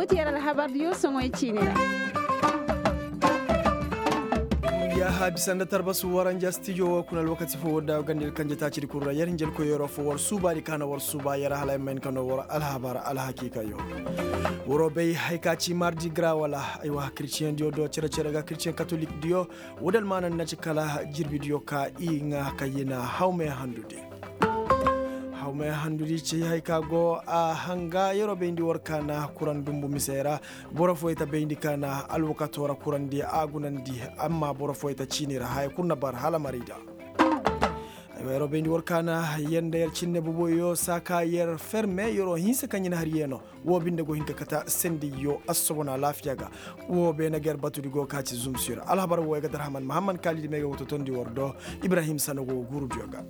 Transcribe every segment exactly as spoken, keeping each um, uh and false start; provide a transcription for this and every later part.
tiyara la habar yo songo chine ya hadisanda tarbasu waranja studio kuna wakati fo da gandil kanje ta ci kurra yarin jel ko yoro fo war suba di kana war suba yara hala men kana war al habara al hakika yo woro bay haykaci mardi gras wala aywa christian dio do cere cere ga christian catholique dio wodal manan na ci kala jirbi dio ka inga kayina hawme handude hawme handudi ci hayka go a hanga yoro be ndi workana kuran dumbu misera boro foyta be ndi kana alwakatora kuran di agunandi amma boro foyta cinira hay kunna bar hala marida aywa be ndi workana yende yer cinne bubo yo saka yer ferme yoro hinsa kanyina har yeno wo binde go hinka kata sendi yo asobona lafiyaga wo be na ger batudi go kaci zoom sur alhabar wo ga darhaman muhammad khalid mega woto tondi wordo ibrahim sanogo guru joga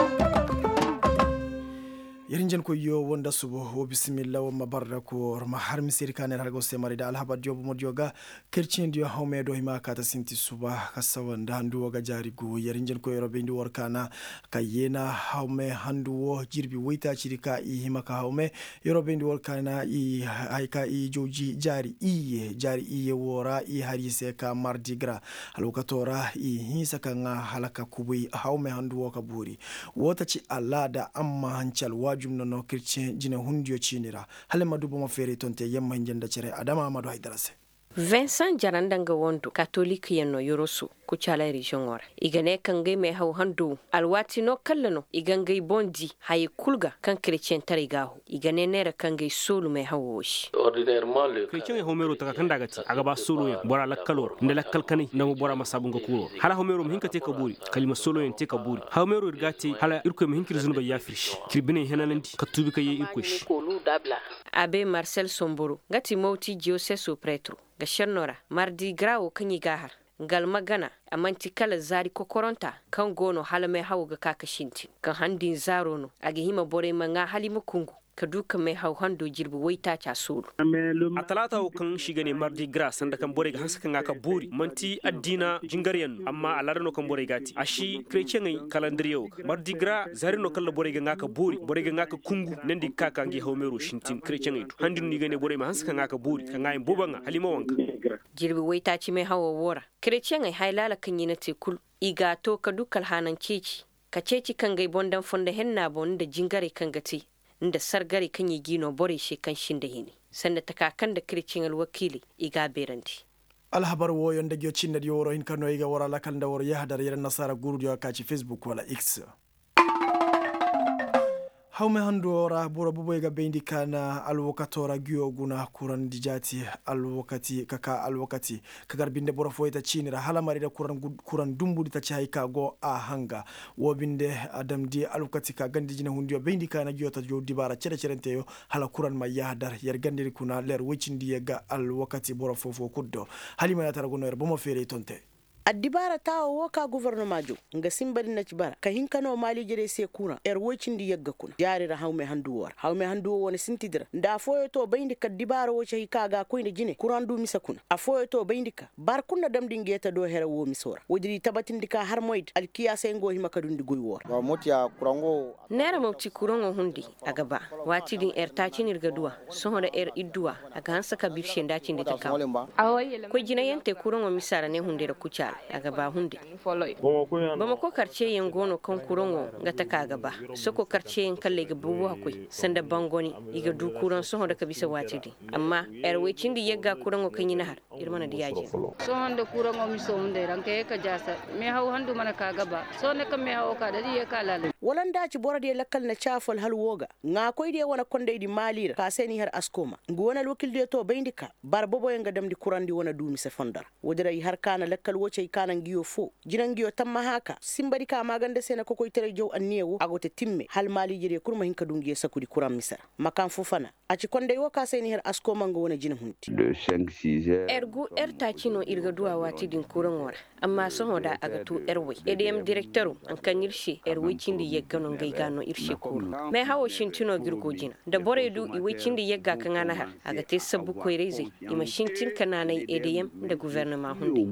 yarinjen ko yo wonda subo wo bismillah wa mabarako ma har misiri kaner hargo se marida alhaba diobo modioga kercien dio hawme do hima kata sinti suba kasawan dandu waga jari go yarinjen ko yoro bendi workana kayena hawme handu wo jirbi wita cirika i hima ka hawme yoro bendi workana i hayka i joji jari i jari i wora i harise ka mardi gras alwakatora i hisa kanga halaka kubi hawme handu wo kaburi wota ci alada amma hancal wajum no kircien jina hundiyo cinira hale madubo ma fere tonte yamma njenda cere adama amadu haydarase Vincent Jarandanga wondo catholique yenno yorosu ku chala region ora igane kangai me haw handu alwati no kallano igangai bondi hay kulga kan chrétien tarigahu igane nera kangai solu me hawoshi ordinairement le chrétien homero taka kandagati aga ba solu ya bora la kalor ndela kalkani ndamu bora masabunga kuro hala homero mhinka te kaburi kalima solu yen te kaburi homero irgati hala irko mhinkir zunuba yafish kirbine henanandi katubi kaye irkosh abe Marcel Somboro ngati mauti diocese pretro ga shannora mardi grawo kanyi gahar ngal magana amanti kala zari kokoronta kan gono halame hawo ga kakashinti kan handin zarono agi hima bore manga halima kungu ka duka mai hau hando jirbi waita ta suru a talata kan shiga ne mardi gras sanda kan bore ga hansa kan aka buri manti addina jingariyan amma alarno kan bore gati ashi krece ngai kalandriyo mardi gras zarino kala bore ga aka buri bore ga aka kungu nandi kaka ngi hawmero shintin krece ngai to handin ni gane bore ma hansa kan aka buri kan ngai bobanga halima wanka jirbi waita ci mai hawa wora krece ngai hailala kan yi na tekul iga to ka dukal hanan ceci ka ceci kan gai bondan fonda henna bon da jingare kan gati inda sargari kan yi gino bore shi kan shin da hini sanda takakan da kircin alwakili iga beranti alhabar woyon da gyocin da yoro hin kano iga wara lakan da woro ya hadar yaran nasara guru da kaci facebook wala x hawme handora bura buboy ga bendi kana alwakatora giyo guna kuran dijati alwakati kaka alwakati kagar binde bura foyta cinira halamari da kuran kuran dumbudi ta ci ka go a hanga wo binde adam di alwakati ka gandi jina hundiyo bendi kana giyo ta jo dibara cere cerenteyo hala kuran ma yahdar yer gandiri kuna ler wicindi ga alwakati bura fofo kuddo halima ya taragono yer bomo fere tonte addibara tawo woka gouvernement jo nga simbali na ci bara ka hinkano mali jere se kuna er wocindi yegga kuna jarira hawme handu war hawme handu wona sintidira nda foyo to bayndi ka dibara wo ci kaga ko inde jine kurandu misa kuna a foyo to bayndi ka bar kunna damdi ngeta do hera wo misora wodiri tabatindi ka har moyd alkiyase ngo hima kadundi goy wor wa motiya kurango nera mawti kurango hundi aga ba wati din er tacinir gaduwa sohoda er idduwa aga hansa ka bifshe ndacinde ta kaw ko jina yente kurango misara ne hunde da kucha aga ba hunde bama ko karce yen gono kan kurongo ngata kaga ba soko karce yen kalle ga bubu hakoi sanda bangoni iga du kuron so da kabisa watidi amma er wecindi yegga kurongo kanyina har irmana diyaje so hande kurongo mi so hunde ranke ka jasa me haw handu mana kaga ba so ne ka me haw ka dadi ya kala walanda ci borade lakkal na chafal hal woga nga koy de wona konde di malira ka seni har askoma ngona lokil de to bayndika bar bobo nga damdi kurandi wona dumi se fondar wodira har kana lakkal woce kanan giyo fo jinan giyo tamma haka simbari ka maganda sena ko koy tere jow anniyewo agote timme hal mali jere kurma hinka dungi sakudi kuram misar makan fofana aci konde wo ka seni har askoma ngo wona jinan hunti de cinq six ergu erta cino irga duwa wati din kuran wora amma so hoda aga tu erwe edem directeur an kanirshi erwe cindi yegga no ngai gano irshe kulu me hawo shintino girgo jina da bore du iwe cindi yegga kan ana ha aga te sabu koyreze ima shintin kananai E D M da gouvernement hundi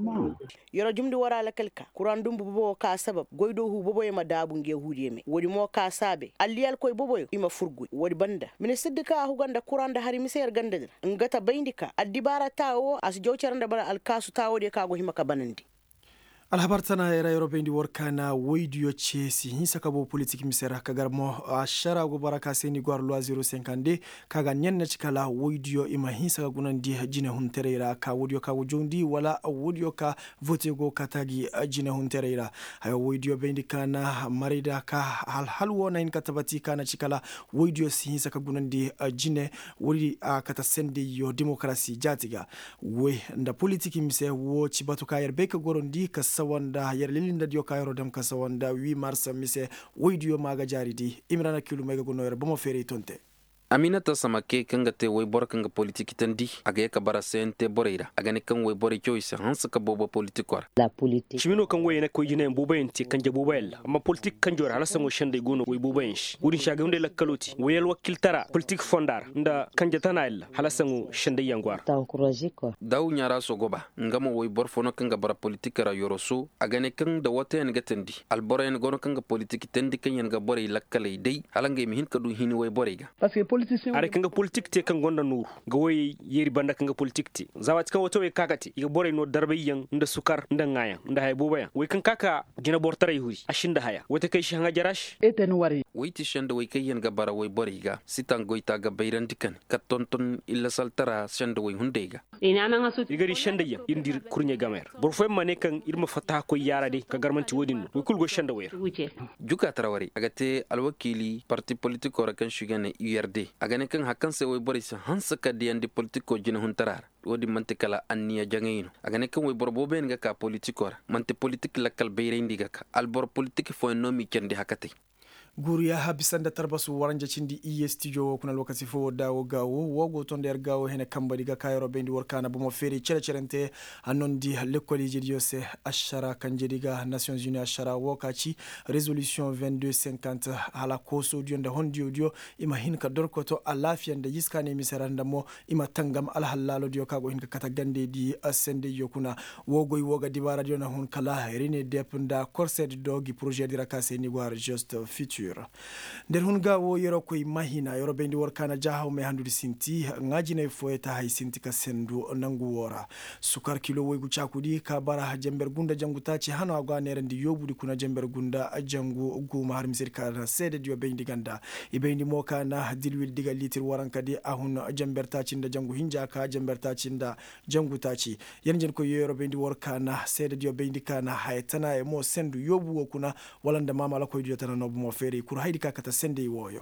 yoro jumdi wara la kelka kuran dum bobo ka sabab goydo hu bobo e madabu nge huudi me wodi mo ka sabe alliyal koy bobo ima furgu wodi banda ministre de ka hu ganda kuran da hari miser ganda ngata bayndika addibara tawo as jowcerande bala alkasu tawo de kago himaka banandi alhabartana era europendi workana woidiyo chesi hinsa kabo politique misera kagarmo ashara go baraka seni gwar loi zero cinquante kaga nyanna cikala woidiyo ima hinsa ka gunandi jine hunterera ka woidiyo ka wojondi wala woidiyo ka vote go katagi jine hunterera hayo woidiyo bendi kana marida ka hal halwo na in katabati kana cikala woidiyo si hinsa ka gunandi jine wori kata sende yo demokrasi jatiga we nda politique mise wo cibatu ka yerbe ka gorondi ka sawanda yer lilinda dio kayro dem ka sawanda huit mars mise woidiyo maga jaridi imrana kilu mega gono yer bomo fere tonte Aminata Samake kanga te way bor kanga politique tandi aga ka bara sente boreira aga ne kan way bor choice hansa ka bobo politique war la politique chimino kan way ne ko yine bubayen ti kanje bubel amma politique kan jora hala sango shande gono way bubayen wuri shaga hunde la kaloti wayel wakil tara politique fondar nda kanje tanal hala sango shande yangwar ta encourager ko daw nyara so goba ngamo way bor fono kanga bara politique ra yoroso aga ne kan da wote en gatandi al boren gono kanga politique tandi kan yanga bore la kalay dei hala ngay mi hin ka du hini way borega parce que are kanga politique te kan gonda nur ga way yeri banda kanga politique te zawat kan wato way kakati iga bore no darbe yan nda sukar nda ngaya nda hay boba way kan kaka gina bortare yuri ashinda haya wata kai shi hanga jarash eten wari way ti shanda way kai yan ga bara way boriga sitan goita ga bayran dikan ka tonton illa saltara shanda way hundega ina nan asu igari shanda ya indir kurnye gamer bor fo mane kan irma fata ko yara de ka garmanti wodin way kulgo shanda way juka tarawari agate alwakili parti politiko ra kan shugane U R D agane kan hakan se way boris hansa ka diandi politiko jina huntarar wodi mantikala anniya jangayino agane kan way bor boben ga ka politiko mante politik lakal bayrendi ga ka albor politik fo nomi kendi hakate guriya habisanda tarbasu waranja cindi E S studio kuna lokasi fo dawo gawo wogo ton der gawo hene kambadi ga kayro bendi workana bomo feri cere cerente anondi lekoli jediose ashara kanjediga Nations Unies ashara wokachi resolution vingt-deux cinquante ala koso dionda hondi audio ima hinka dorkoto alafiande yiskane miseranda mo ima tangam ala halalo dio kago hinka kata gande di asende yokuna wogo woga dibara diona hun kala rene dependa corset dogi projet dirakase ni war just future der hun gawo yoro koy mahina yoro bendi workana jahaw me handu sinti ngaji nay foeta hay sinti ka sendu nangu wora sukar kilo woygu chakudi ka bara jember gunda jangu taci hano agwane rendi yobudi kuna jember gunda jangu guma har misir ka sede dio bendi ganda e bendi moka na dilwil diga litir waranka di ahun jember taci nda jangu hinja ka jember taci nda jangu taci yenjen ko yoro bendi workana sede dio bendi kana haytana e mo sendu yobu kuna walanda mama la koy dio tan no mo feri kur haydi ka kata sende woyo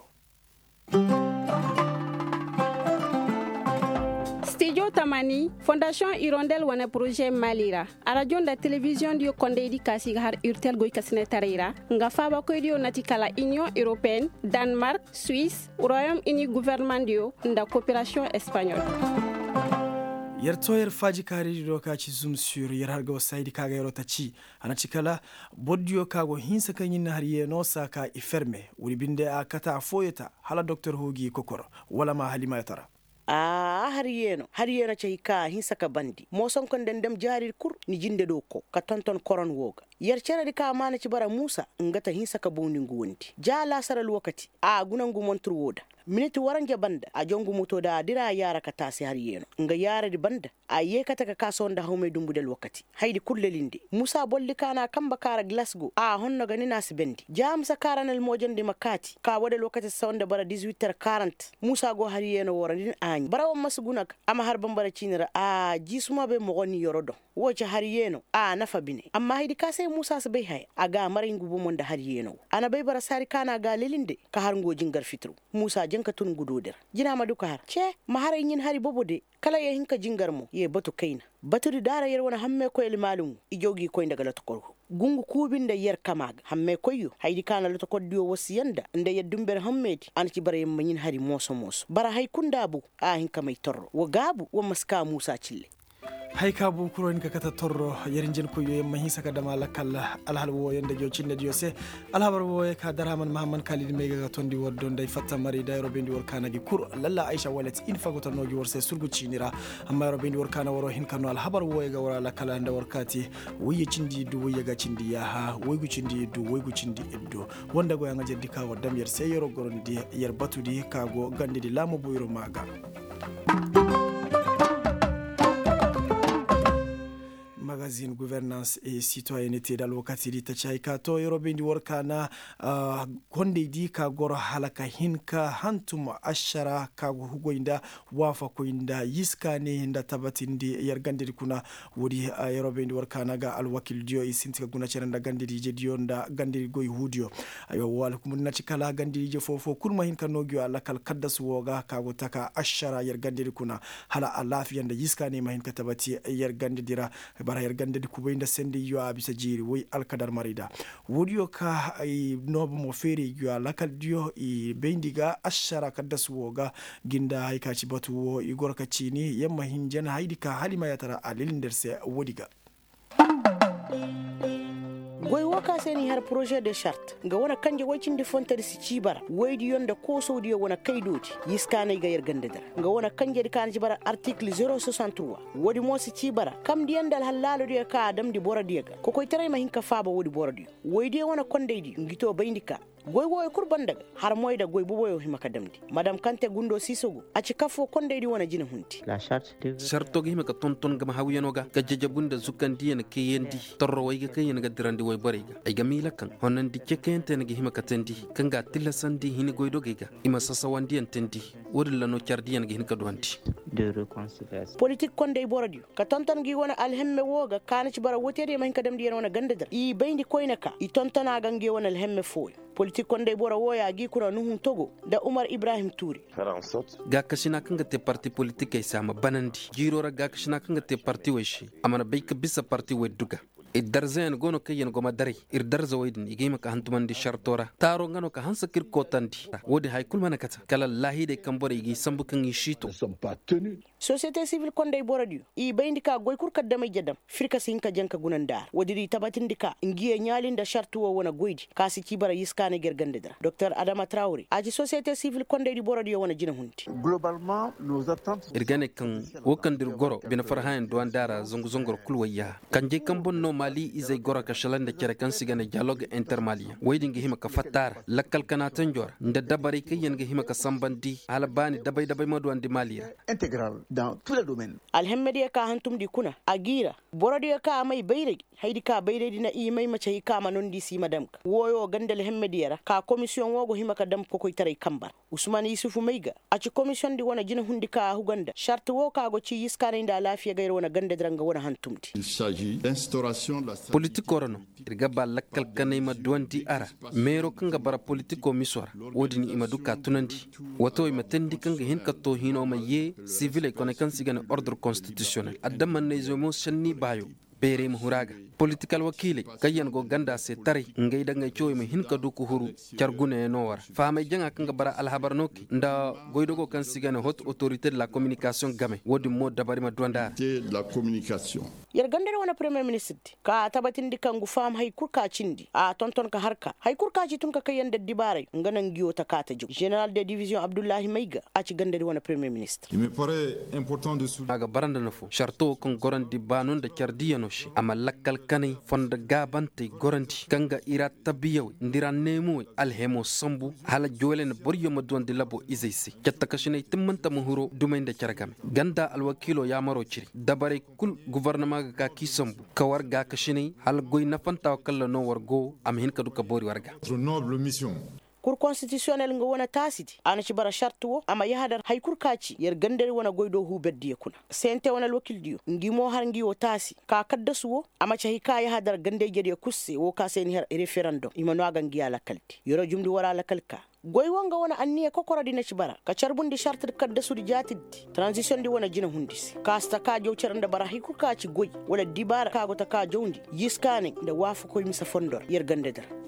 Studio Tamani Fondation Hirondelle wana projet Malira arajon da television dio konde kasi har urtel goy kasne tarira nga faba ko dio natikala Union Européenne Danemark Suisse Royaume-Uni gouvernement dio nda coopération espagnole yer toyer faji kari do ka ci zoom sur yer har go saydi kaga yero taci ana cikala boddio kago hinsa kanyin har yeno saka iferme wuri binde a kata foyeta hala docteur hogi kokoro wala ma halima tara ah har yeno har yeno cey ka hinsa ka bandi mo son kon den dem jarir kur ni jinde do ko ka tonton koron woga yer cere di ka mana ci bara Musa ngata hinsa ka boni nguwonti jala saral wakati a gunangu montur woda miniti waranje banda a jongu moto da dira yara ka tasi har yeno nga yara di banda a yekata ka kaso nda hawme dumbudel wakati haydi kullelinde Musa bolli kana kamba kara Glasgow a honno gani nas bendi jam sa karanel mojonde makati ka wada wakati sonda bara dix-huit heures quarante Musa go har yeno worandin añ barawo masugunak ama har bambara cinira a jisuma be mogoni yorodo woce har yeno a nafa bine amma haydi kase Musa sa bai hay aga maringu bo monda har yeno ana bai bara sari kana ga lelinde ka har ngojin gar fitru Musa janka tun gudoder jina maduka har ce mahara yin hari bobode kala ya hinka jingar mo ye batu kaina batu dara yer wona hamme ko el malum ijogi ko daga latokor gungu kubin da yer kamaga hamme koyo haydi kana latokor dio wasiyanda nda yeddumber hammeti an ci bare manyin hari moso moso bara hay kundabu a hinka mai torro wo gabu wo maska Musa cille hay ka bu kuro ni kata torro yerin jin ko yoy mahi saka dama lakal alhal wo yende jo cinne dio se alhabar wo ka daraman mahamman khalid mega ga tondi wordon day fatta mari day robendi wor kana gi kur lalla aisha walet in fago tan nogi wor se surgu cinira amma robendi wor kana woro hin kanu alhabar wo ga wora lakal anda workati wuyi cindi du wuyi ga cindi ya ha wuyi cindi du wuyi cindi eddo wonda go yanga jeddi ka wadam yer se yoro gorondi yer batudi kago gandidi lamu buyro maga magazine gouvernance et citoyenneté dal wakati di tachaika to yorobendi workana uh, konde di ka goro halaka hinka hantum ashara ka hugoinda wafa koinda yiskane hinda tabatindi yargande kuna wodi uh, yorobendi workana ga alwakil dio isintika guna cerenda gande di je dio nda gande goy hudio ayo wal kumunna cikala gande je fofo kurma hinka nogio alakal kaddas woga ka go taka ashara yargande kuna hala alafiya nda yiskane ma hinka tabati yargande dira bara yargande di kubainda sendi yo abisa jiri way alkadar marida wodiyo ka ay nobo mo feri yo alakal dio i bendiga ashara kadas woga ginda ay kaci batu wo igor kacini yamma hinjana haidika halima yatara alinder se wodiga goy waka seni har projet de charte nga wona kanje wacindi fontere si cibara waydi yonda ko sodi wona kaydoti yiskane ga yergande dar nga wona kanje di kan cibara article zero soixante-trois wodi mo si cibara kam diandal halalo de ka adam di boradiga ko koy tere ma hinka faaba wodi boradi waydi wona kondeydi ngito bayndika goy woy kurban daga har moyda goy boboyo himaka damdi madame kante gundo sisogo aci kafo kondeydi wona jina hunti la charte charto gi himaka tonton gama hawyanoga gajjaja bunda zukandi en keyendi torro wayga kayen ga dirandi way bariga ay gamila kan honan di cekente ngi himaka tendi kanga tilasandi hini goydo gega ima sasawandi en tendi wodilla no cardi en gi hinka duwanti de réconciliation politique kondey boradi ka tonton gi wona alhemme woga kana ci bara wotere ma hinka damdi en wona gandadar i bayndi koynaka i tontona gangi wona alhemme foy politique konde bora woya gi kura nuhun togo da Umar Ibrahim Touré ga kashina kanga te parti politique ay sama banandi jirora ga kashina kanga te parti weshi amana bayka bisa parti weduga idarzen gono kayen goma dare ir darza waydin igima ka hantumandi shartora taro ngano ka hansa kir kotandi wodi hay kulmana kata kala lahi de kambore igi sambu kan yishito société civile konde boradi i bayndika goy kur kadda may jadam firka sinka janka gunandar wodi tabatindika ngiye nyalinda shartu wo wona goydi kasi kibara yiskane gergande dara docteur Adama Traoré aji société civile konde di boradi wona jina hunti globalement nos attentes irgane kan wokandir goro bina farhaen do andara zongo zongor kulwaya kanje kambonno mali izay gora ka shalanda kere kan sigane dialogue intermalia waydi ngi hima ka fatar lakkal kana tanjor nda dabari kayen ngi hima ka sambandi halabani dabay dabay madu andi malia intégral dans tous les domaines alhamdiya ka hantum di kuna agira borodi ka mai bayre haydi ka bayre dina i mai mace ka manon di si madam woyo gandal hemmediyara ka commission wogo hima ka dam ko koy tare kambar Usman Yusufu Meiga a ci commission di wona jina hundi ka huganda charte wo ka go ci yiskane nda lafiya gayro wona gande dranga wona hantumti il s'agit d'instauration de la politique orono irga ba lakkal kanay ma duwanti ara mero kanga bara politiko misora wodini ima duka tunandi wato ima tendi kanga hin katto hino ma ye civil ko ne kan sigane ordre constitutionnel adama ne zomo shanni bayo bere mu huraga political wakile kayen go ganda se tari ngay da ngay coy mi hin ka du ko huru cargune no war fama janga kanga bara al habarnoki nda goydogo kan sigane haute autorité de la communication game wodi mo dabari ma douandar de la communication yer gandere wona premier ministre ka tabatindi kangu fam hay kurka cindi a tonton ka harka hay kurka ci tun ka kayende dibare ngana ngiyo ta kata jog général de division Abdoulahi Meiga a ci gandere wona premier ministre il me paraît important de souligner aga baranda no fo charto kon goran di banon de cardiano shi ama lakkal kanay fonda gabante goranti kanga ira tabiyaw ndira nemu alhemo sambu hala jolen boryo madonde labo izaysi jatta kashine timmanta muhuro dumainde caragame ganda alwakilo ya maro ciri dabare kul gouvernement ga ki sambu kawar ga kashine hal goy nafanta kala no wargo am hin kadu ka bori warga noble mission Cour constitutionnel nga wona tasiti ana ci bara charte wo ama yahadar hay kurkaci yer gandere wona goydo hu beddi kuna sente wona wakil diyo ngi mo har ngi wo tasi ka kaddasu wo ama ci ka yahadar gande jedi kusse wo ka seni har referendum imano aga ngi ala kalti yoro jumdi wala la kalka goy wonga wona anniye kokoro dina ci bara ka carbundi charte kaddasu di jatiddi transition di wona jina hundisi kasta ka jow cerande bara hay kurkaci goy wala dibara ka gota ka jowndi yiskane nda wafu koy misa fondor yer gande dar